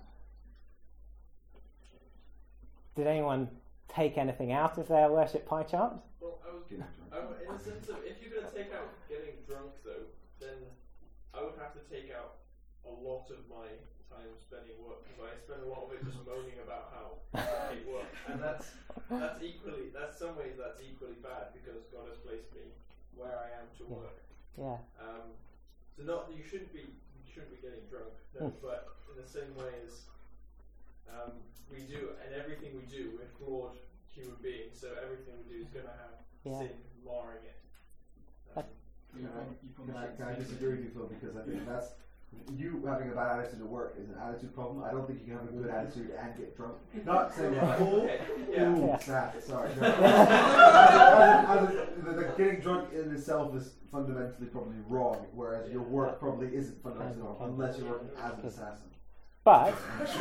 A: Did anyone take anything out of their worship pie chart?
G: Well, I was, I was, in the sense of, if you're going to take out getting drunk, though, then I would have to take out a lot of my time spending work, because I spend a lot of it just moaning about how I hate work, and that's that's equally, that's some ways that's equally bad, because God has placed me where I am to
A: Yeah.
G: work.
A: Yeah.
G: Um, so not you shouldn't be you shouldn't be getting drunk, no,
A: Mm.
G: but in the same way as um, we do, and everything we do, we're flawed human beings, so everything we do is going to have
A: Yeah.
G: sin marring it. Um,
E: You
D: Can I,
E: probably, you probably
D: can I,
E: should
D: can I
E: say
D: disagree with you, Phil? Because I think that's you having a bad attitude at work is an attitude problem. I don't think you can have a good attitude and get drunk. Not saying that. Oh,
G: okay, yeah.
D: ooh,
A: Yeah.
D: sad. Sorry. No. As in- as in, the, the getting drunk in itself is fundamentally probably wrong, whereas your work probably isn't fundamentally wrong unless you're working as an assassin.
A: But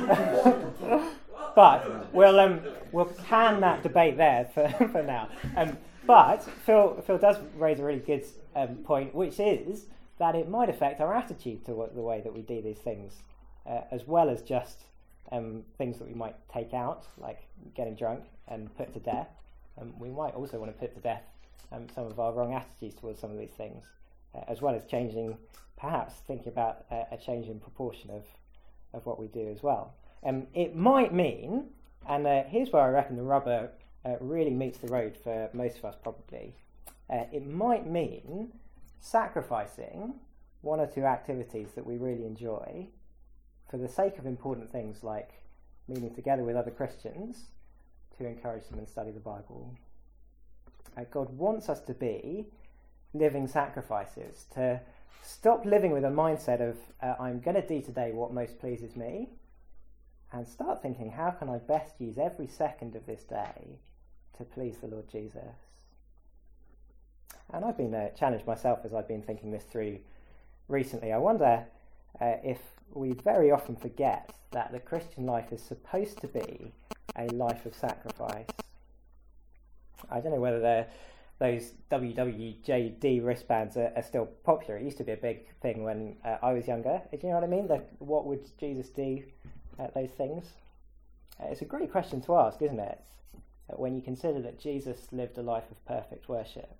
A: but we'll um we'll can that debate there for, for now. Um, but Phil Phil does raise a really good um, point, which is that it might affect our attitude to what, the way that we do these things, uh, as well as just um, things that we might take out, like getting drunk and put to death. Um, we might also want to put to death um, some of our wrong attitudes towards some of these things, uh, as well as changing, perhaps thinking about uh, a change in proportion of of what we do as well. Um, it might mean, and uh, here's where I reckon the rubber uh, really meets the road for most of us probably, uh, it might mean sacrificing one or two activities that we really enjoy for the sake of important things like meeting together with other Christians to encourage them and study the Bible. Uh, God wants us to be living sacrifices, to stop living with a mindset of uh, I'm going to do today what most pleases me, and start thinking, how can I best use every second of this day to please the Lord Jesus? And I've been uh, challenged myself as I've been thinking this through recently. I wonder uh, if we very often forget that the Christian life is supposed to be a life of sacrifice. I don't know whether they're those W W J D wristbands are, are still popular. It used to be a big thing when uh, I was younger. Do you know what I mean? The, what would Jesus do at those things? Uh, it's a great question to ask, isn't it? Uh, when you consider that Jesus lived a life of perfect worship.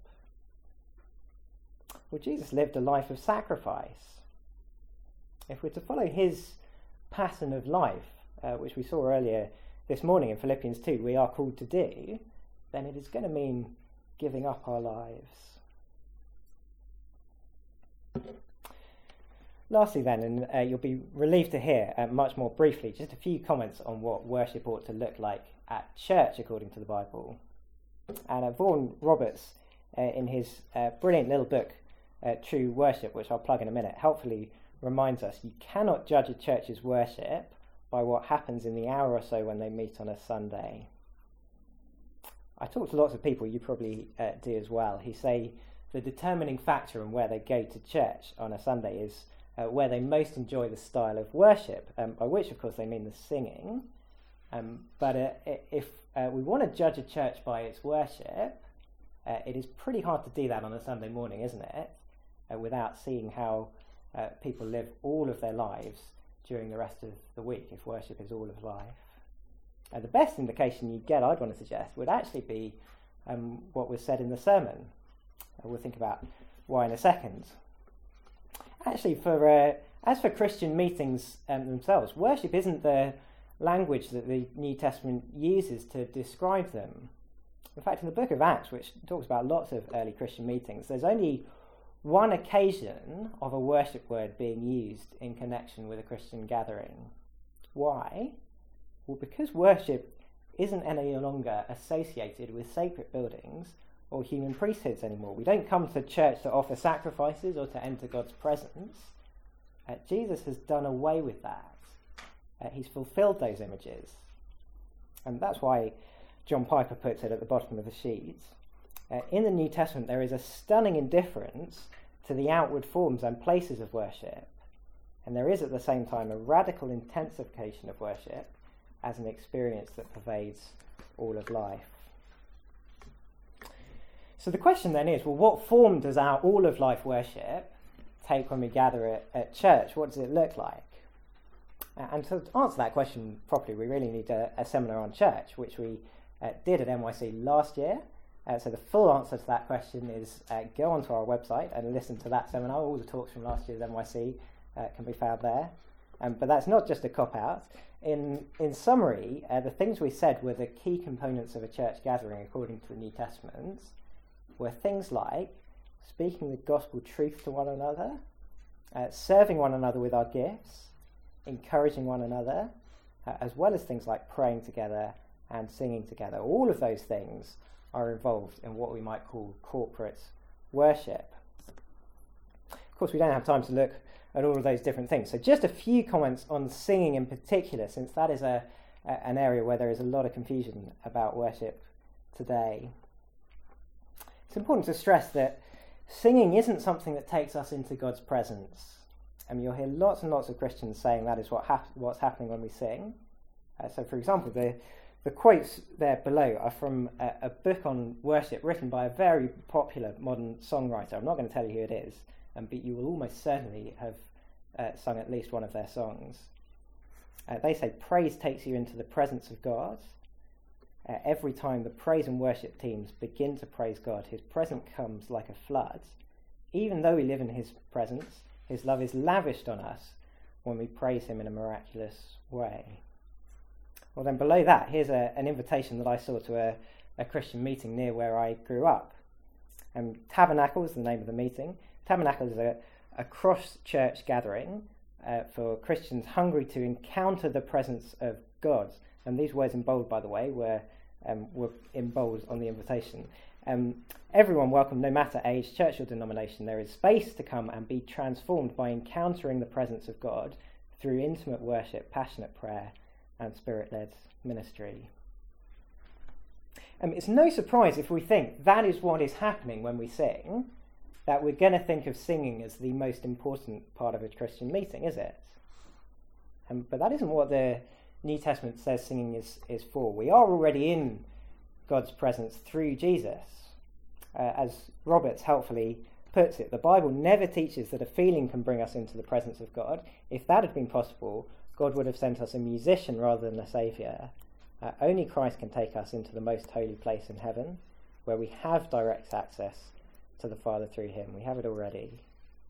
A: Well, Jesus lived a life of sacrifice. If we're to follow his pattern of life, uh, which we saw earlier this morning in Philippians two, we are called to do, then it is going to mean giving up our lives. Lastly then, and uh, you'll be relieved to hear uh, much more briefly, just a few comments on what worship ought to look like at church according to the Bible. And uh, Vaughan Roberts, uh, in his uh, brilliant little book uh, true worship, which I'll plug in a minute, helpfully reminds us you cannot judge a church's worship by what happens in the hour or so when they meet on a Sunday. I talk to lots of people, you probably uh, do as well, who say the determining factor in where they go to church on a Sunday is uh, where they most enjoy the style of worship, um, by which, of course, they mean the singing. Um, but uh, if uh, we want to judge a church by its worship, uh, it is pretty hard to do that on a Sunday morning, isn't it? Uh, without seeing how uh, people live all of their lives during the rest of the week, if worship is all of life. Uh, the best indication you get, I'd want to suggest, would actually be um, what was said in the sermon. Uh, we'll think about why in a second. Actually, for uh, as for Christian meetings um, themselves, worship isn't the language that the New Testament uses to describe them. In fact, in the book of Acts, which talks about lots of early Christian meetings, there's only one occasion of a worship word being used in connection with a Christian gathering. Why? Well, because worship isn't any longer associated with sacred buildings or human priesthoods anymore. We don't come to church to offer sacrifices or to enter God's presence. Uh, Jesus has done away with that. Uh, he's fulfilled those images. And that's why John Piper puts it at the bottom of the sheet. Uh, in the New Testament, there is a stunning indifference to the outward forms and places of worship. And there is at the same time a radical intensification of worship as an experience that pervades all of life. So the question then is, well, what form does our all of life worship take when we gather at, at church? What does it look like? And to answer that question properly, we really need a, a seminar on church, which we uh, did at N Y C last year. Uh, so the full answer to that question is uh, go onto our website and listen to that seminar. All the talks from last year's N Y C uh, can be found there. Um, but that's not just a cop-out. In, in summary, uh, the things we said were the key components of a church gathering according to the New Testament were things like speaking the gospel truth to one another, uh, serving one another with our gifts, encouraging one another, uh, as well as things like praying together and singing together. All of those things are involved in what we might call corporate worship. Of course, we don't have time to look at all of those different things. So just a few comments on singing in particular, since that is a, a an area where there is a lot of confusion about worship today. It's important to stress that singing isn't something that takes us into God's presence. And you'll hear lots and lots of Christians saying that is what hap- what's happening when we sing. Uh, so, for example, the, the quotes there below are from a, a book on worship written by a very popular modern songwriter. I'm not going to tell you who it is, um, but you will almost certainly have uh, sung at least one of their songs. Uh, they say praise takes you into the presence of God. Uh, every time the praise and worship teams begin to praise God, his presence comes like a flood. Even though we live in his presence, his love is lavished on us when we praise him in a miraculous way. Well, then below that, here's a, an invitation that I saw to a, a Christian meeting near where I grew up. Um, Tabernacle is the name of the meeting. Tabernacle is a, a cross-church gathering uh, for Christians hungry to encounter the presence of God. And these words in bold, by the way, were, um, were in bold on the invitation. Um, everyone welcome, no matter age, church or denomination. There is space to come and be transformed by encountering the presence of God through intimate worship, passionate prayer, and spirit-led ministry. Um, it's no surprise if we think that is what is happening when we sing, that we're going to think of singing as the most important part of a Christian meeting, is it? Um, but that isn't what the New Testament says singing is, is for. We are already in God's presence through Jesus. Uh, as Roberts helpfully puts it, the Bible never teaches that a feeling can bring us into the presence of God. If that had been possible, God would have sent us a musician rather than a saviour. Uh, only Christ can take us into the most holy place in heaven, where we have direct access to the Father through him. We have it already.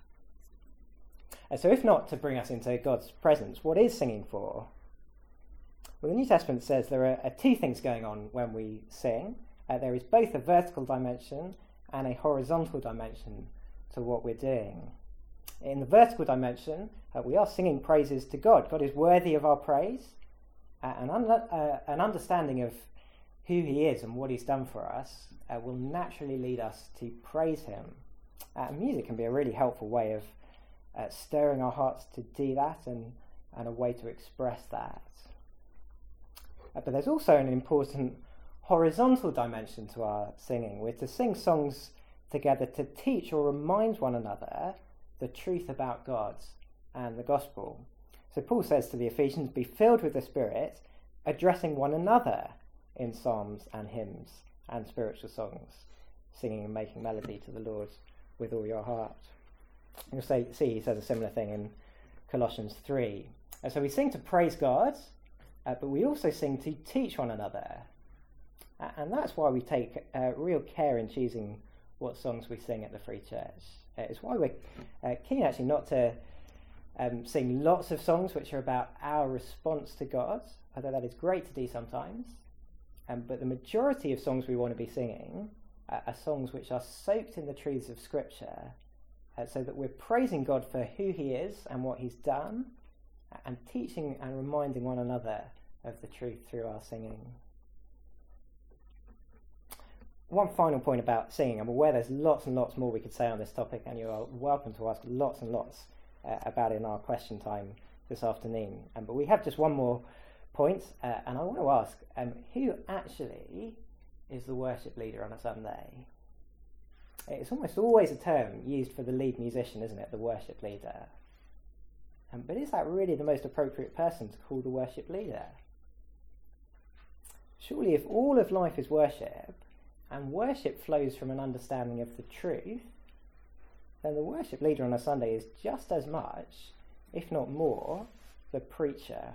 A: Uh, so if not to bring us into God's presence, what is singing for? Well, the New Testament says there are, are two things going on when we sing. Uh, there is both a vertical dimension and a horizontal dimension to what we're doing. In the vertical dimension, uh, we are singing praises to God. God is worthy of our praise. Uh, an, un- uh, an understanding of who he is and what he's done for us uh, will naturally lead us to praise him. Uh, and music can be a really helpful way of uh, stirring our hearts to do that, and, and a way to express that. Uh, but there's also an important horizontal dimension to our singing. We're to sing songs together to teach or remind one another the truth about God and the gospel. So Paul says to the Ephesians, be filled with the Spirit, addressing one another in psalms and hymns and spiritual songs, singing and making melody to the Lord with all your heart. You'll say, see he says a similar thing in Colossians three. And so we sing to praise God, uh, but we also sing to teach one another. Uh, and that's why we take uh, real care in choosing what songs we sing at the Free Church. Uh, it's why we're uh, keen actually not to um, sing lots of songs which are about our response to God, although that is great to do sometimes. Um, but the majority of songs we want to be singing uh, are songs which are soaked in the truths of Scripture, uh, so that we're praising God for who he is and what he's done, and teaching and reminding one another of the truth through our singing. One final point about singing. I'm aware there's lots and lots more we could say on this topic, and you are welcome to ask lots and lots uh, about it in our question time this afternoon. Um, but we have just one more point, uh, and I want to ask, um, who actually is the worship leader on a Sunday? It's almost always a term used for the lead musician, isn't it? The worship leader. Um, but is that really the most appropriate person to call the worship leader? Surely if all of life is worship, and worship flows from an understanding of the truth, then the worship leader on a Sunday is just as much, if not more, the preacher.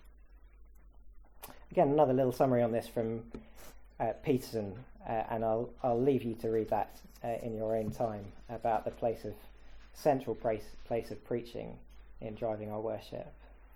A: Again, another little summary on this from uh, Peterson, uh, and I'll I'll leave you to read that uh, in your own time, about the place of central place place of preaching in driving our worship.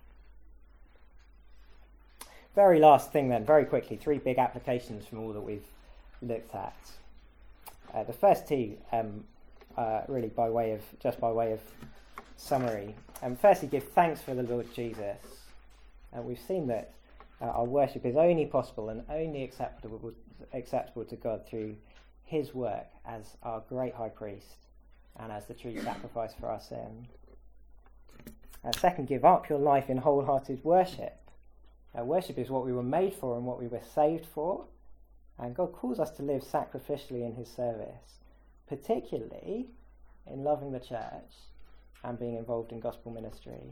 A: Very last thing then, very quickly, three big applications from all that we've looked at. Uh, the first two, um, uh, really by way of just by way of summary. Um, firstly, give thanks for the Lord Jesus. Uh, we've seen that uh, our worship is only possible and only acceptable acceptable to God through his work as our great high priest and as the true sacrifice for our sin. Uh, second, give up your life in wholehearted worship. Uh, worship is what we were made for and what we were saved for. And God calls us to live sacrificially in his service, particularly in loving the church and being involved in gospel ministry.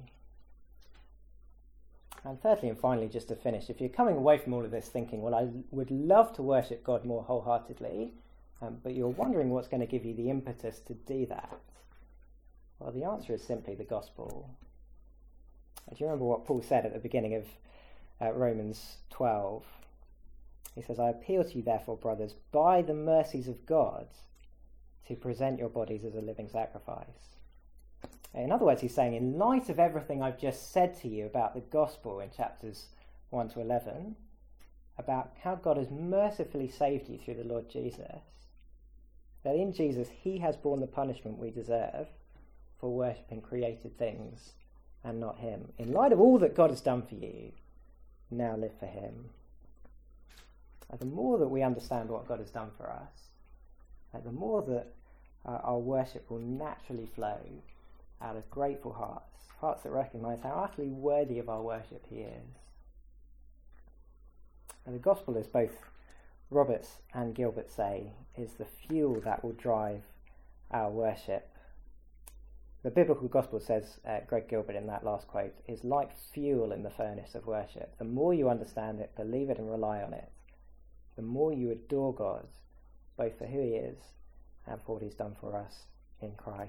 A: And thirdly and finally, just to finish, if you're coming away from all of this thinking, well, I would love to worship God more wholeheartedly, um, but you're wondering what's going to give you the impetus to do that, well, the answer is simply the gospel. Do you remember what Paul said at the beginning of uh, Romans twelve? He says, I appeal to you, therefore, brothers, by the mercies of God, to present your bodies as a living sacrifice. In other words, he's saying, in light of everything I've just said to you about the gospel in chapters one to eleven, about how God has mercifully saved you through the Lord Jesus, that in Jesus he has borne the punishment we deserve for worshipping created things and not him. In light of all that God has done for you, now live for him. And the more that we understand what God has done for us, the more that uh, our worship will naturally flow out of grateful hearts, hearts that recognise how utterly worthy of our worship he is. And the gospel, as both Roberts and Gilbert say, is the fuel that will drive our worship. The biblical gospel, says uh, Greg Gilbert in that last quote, is like fuel in the furnace of worship. The more you understand it, believe it and rely on it, the more you adore God, both for who he is and for what he's done for us in Christ.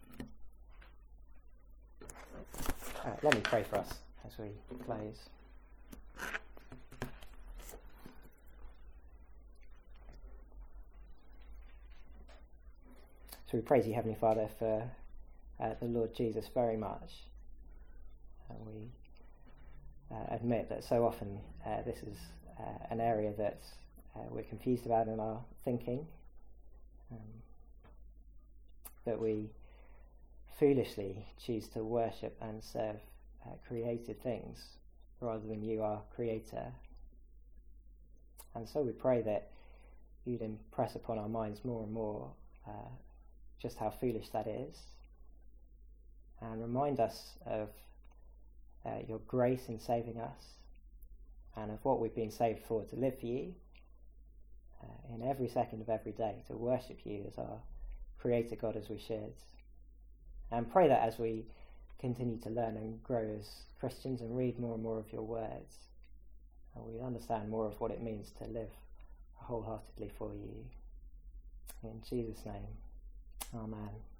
A: Uh, let me pray for us as we close. So we praise you, Heavenly Father, for uh, the Lord Jesus very much. Uh, we uh, admit that so often uh, this is uh, an area that Uh, we're confused about in our thinking, um, that we foolishly choose to worship and serve uh, created things rather than you, our creator. And so we pray that you'd impress upon our minds more and more uh, just how foolish that is, and remind us of uh, your grace in saving us, and of what we've been saved for, to live for you uh, in every second of every day, to worship you as our Creator God as we should. And pray that as we continue to learn and grow as Christians and read more and more of your words, and we understand more of what it means to live wholeheartedly for you. In Jesus' name, amen.